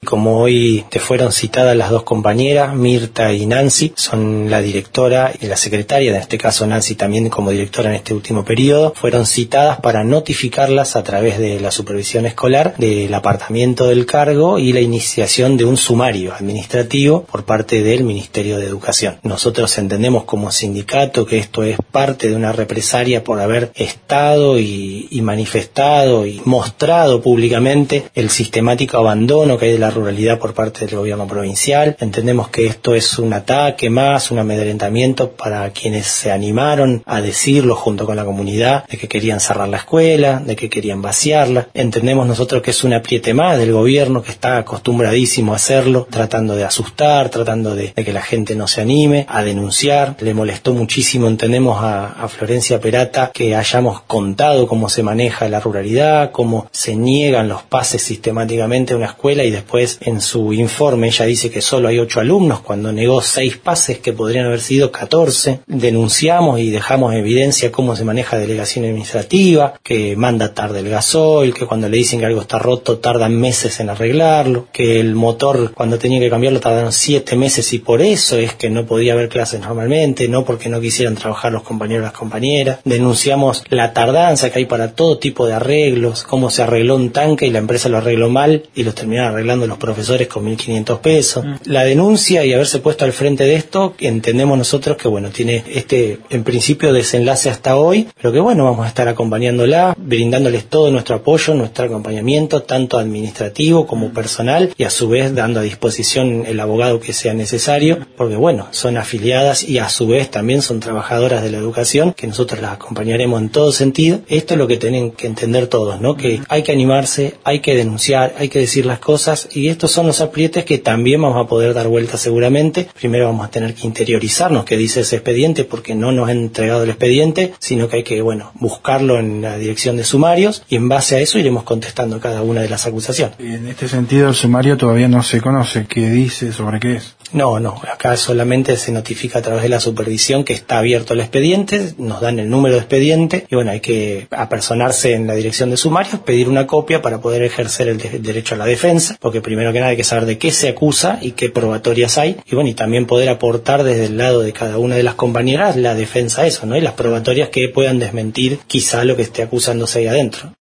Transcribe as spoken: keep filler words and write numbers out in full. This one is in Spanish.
Como hoy te fueron citadas las dos compañeras, Mirta y Nancy, son la directora y la secretaria, en este caso Nancy también como directora en este último periodo, fueron citadas para notificarlas a través de la supervisión escolar del apartamiento del cargo y la iniciación de un sumario administrativo por parte del Ministerio de Educación. Nosotros entendemos como sindicato que esto es parte de una represalia por haber estado y, y manifestado y mostrado públicamente el sistemático abandono que hay de la ruralidad por parte del gobierno provincial. Entendemos que esto es un ataque más, un amedrentamiento para quienes se animaron a decirlo junto con la comunidad, de que querían cerrar la escuela, de que querían vaciarla. Entendemos nosotros que es un apriete más del gobierno que está acostumbradísimo a hacerlo, tratando de asustar, tratando de, de que la gente no se anime a denunciar. Le molestó muchísimo, entendemos, a, a Florencia Perata que hayamos contado cómo se maneja la ruralidad, cómo se niegan los pases sistemáticamente a una escuela y después en su informe ella dice que solo hay ocho alumnos cuando negó seis pases que podrían haber sido catorce. Denunciamos y dejamos en evidencia cómo se maneja delegación administrativa, que manda tarde el gasoil, que cuando le dicen que algo está roto tardan meses en arreglarlo, que el motor cuando tenía que cambiarlo tardaron siete meses y por eso es que no podía haber clases normalmente, no porque no quisieran trabajar los compañeros y las compañeras. Denunciamos la tardanza que hay para todo tipo de arreglos, cómo se arregló un tanque y la empresa lo arregló mal y los terminaron arreglando los profesores con mil quinientos pesos. Mm. La denuncia y haberse puesto al frente de esto, entendemos nosotros que bueno, tiene este en principio desenlace hasta hoy, pero que bueno, vamos a estar acompañándola, brindándoles todo nuestro apoyo, nuestro acompañamiento, tanto administrativo como personal, y a su vez dando a disposición el abogado que sea necesario, porque bueno, son afiliadas y a su vez también son trabajadoras de la educación, que nosotros las acompañaremos en todo sentido. Esto es lo que tienen que entender todos, ¿no? Que hay que animarse, hay que denunciar, hay que decir las cosas, y estos son los aprietes que también vamos a poder dar vuelta seguramente. Primero vamos a tener que interiorizarnos qué dice ese expediente, porque no nos han entregado el expediente, sino que hay que, bueno, buscarlo en la dirección de sumarios, y en base a eso iremos contestando cada una de las acusaciones. En este sentido, el sumario todavía no se conoce qué dice, sobre qué es. No, no, acá solamente se notifica a través de la supervisión que está abierto el expediente, nos dan el número de expediente y bueno, hay que apersonarse en la dirección de sumarios, pedir una copia para poder ejercer el, de- el derecho a la defensa, porque primero que nada hay que saber de qué se acusa y qué probatorias hay, y bueno, y también poder aportar desde el lado de cada una de las compañeras la defensa a eso, ¿no? Y las probatorias que puedan desmentir quizá lo que esté acusándose ahí adentro.